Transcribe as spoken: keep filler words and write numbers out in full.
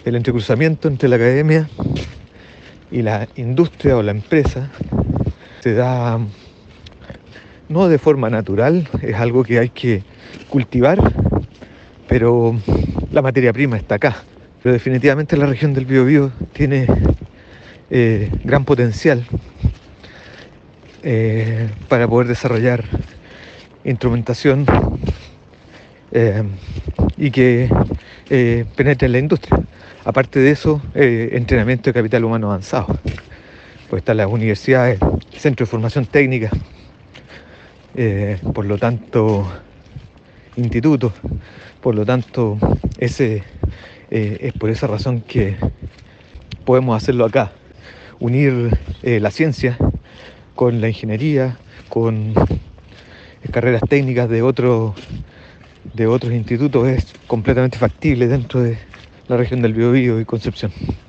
El entrecruzamiento entre la academia y la industria o la empresa se da no de forma natural, es algo que hay que cultivar, pero la materia prima está acá. Pero definitivamente la región del Biobío tiene eh, gran potencial eh, para poder desarrollar instrumentación eh, y que eh, penetre en la industria. Aparte de eso, eh, entrenamiento de capital humano avanzado. Pues están las universidades, centros de formación técnica, eh, por lo tanto, institutos. Por lo tanto, ese eh, es por esa razón que podemos hacerlo acá. Unir eh, la ciencia con la ingeniería, con carreras técnicas de, otro, de otros institutos es completamente factible dentro de la región del Biobío y Concepción.